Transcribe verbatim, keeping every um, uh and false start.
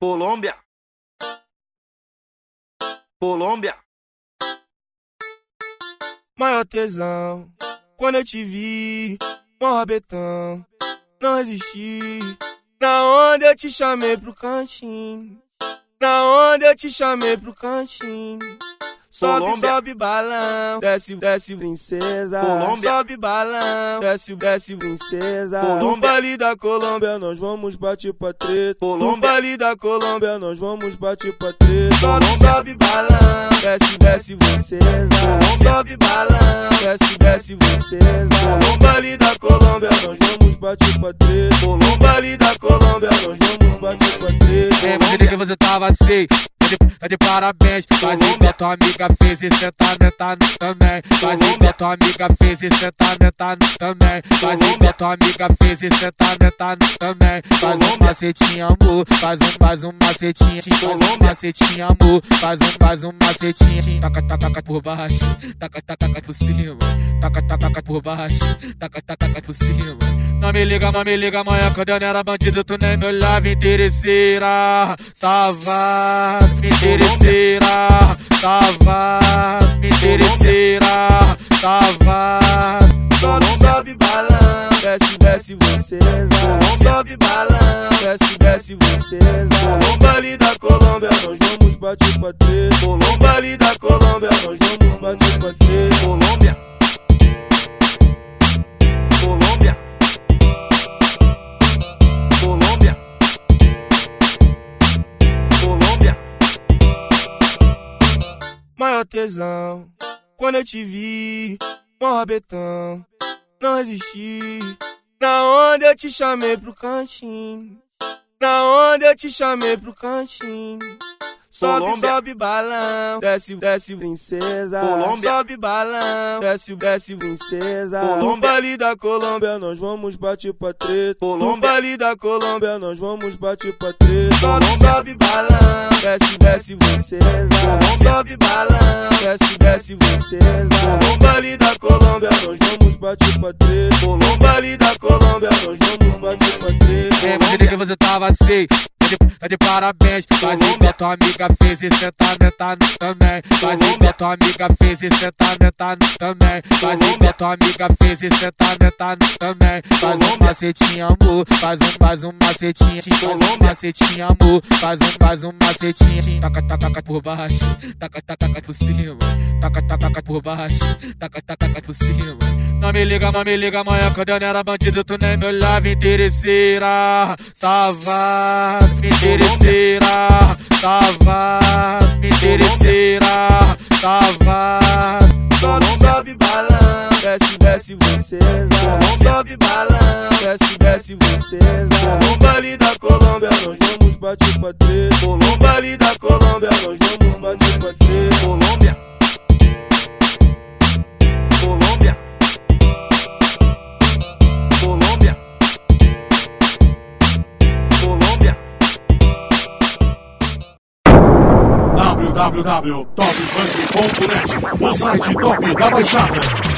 Colômbia, Colômbia. Maior tesão, quando eu te vi, mó rabetão, não resisti. Na onda eu te chamei pro cantinho, na onda eu te chamei pro cantinho. Sobe, Colômbia. sobe balão, desce, desce princesa. Colômbia. Sobe balão, desce, desce princesa. Colômbia. No baile da Colômbia nós vamos bater pra treta. No Colômbia. baile da Colômbia nós vamos bater pra treta. Sobe, Colômbia. sobe balão, desce, desce princesa. Colômbia. Sobe balão, desce, desce princesa. Colômbia. No baile da Colômbia nós vamos bater pra treta. No Colômbia. baile da Colômbia nós vamos bater pra treta. É, mas que você tava assim, tá de, tá de parabéns. Faz igual tua amiga fez e cê tá metando também. Faz igual tua amiga fez e cê tá metando também. Faz igual tua amiga fez e cê tá metando também. Faz um macetinho, amor. Faz um, faz um macetinho. Faz um macetinho, amor. Faz um, faz um macetinho. Taca, taca, taca por baixo. Taca, taca, taca por cima. Taca, taca, taca por baixo. Taca, taca, taca por cima. Não me liga, não me liga, amanhã quando eu não era bandido, tu nem me olhava, interesseira, safado, me interesseira, safado, me interesseira, safado. Sobe, sobe balão, desce, desce princesa. Sobe balão, desce, desce princesa. No baile da Colômbia nós vamos bater pra treta. No baile da Colômbia nós vamos bater pra treta. Colômbia, Colômbia, Colômbia, Colômbia. Maior tesão, quando eu te vi, mó rabetão, não resisti. Na onda eu te chamei pro cantinho, na onda eu te chamei pro cantinho. Sobe, Colômbia. sobe balão, desce, desce princesa. Colômbia. Sobe balão, desce, desce princesa. Colômbia. No baile da Colômbia nós vamos bater pra treta. No Colômbia. baile da Colômbia nós vamos bater pra treta. Sobe, Colômbia. sobe balão, desce, desce princesa. Colômbia. Sobe balão, desce, desce princesa. No baile da Colômbia nós vamos bater pra treta. No Colômbia. baile da Colômbia nós vamos bater pra treta. É, mas que você tava assim, tá de, tá de parabéns. Faz igual tua amiga fez e cê tá metando também. Faz igual tua amiga fez e cê tá metando também. Faz igual tua amiga fez e cê tá metando também. Faz um macetinho, amor. Faz um, faz um macetinho. Faz um macetinho, amor. Faz um, faz um macetinho. Taca, taca, taca por baixo. Taca, taca, taca por cima. Taca, taca, taca por baixo. Taca, taca, taca por cima. Não me liga, não me liga, amanhã quando eu não era bandido, tu nem me olhava, interesseira, safado, me interesseira, safado, me interesseira, safado. Sobe, sobe balão, desce, desce princesa. Sobe balão, desce, desce princesa. No baile da Colômbia nós vamos bater pra treta. No baile da Colômbia nós vamos bater pra treta. Colômbia, Colômbia, Colômbia, Colômbia. w w w ponto top funk ponto net, o site top da Baixada.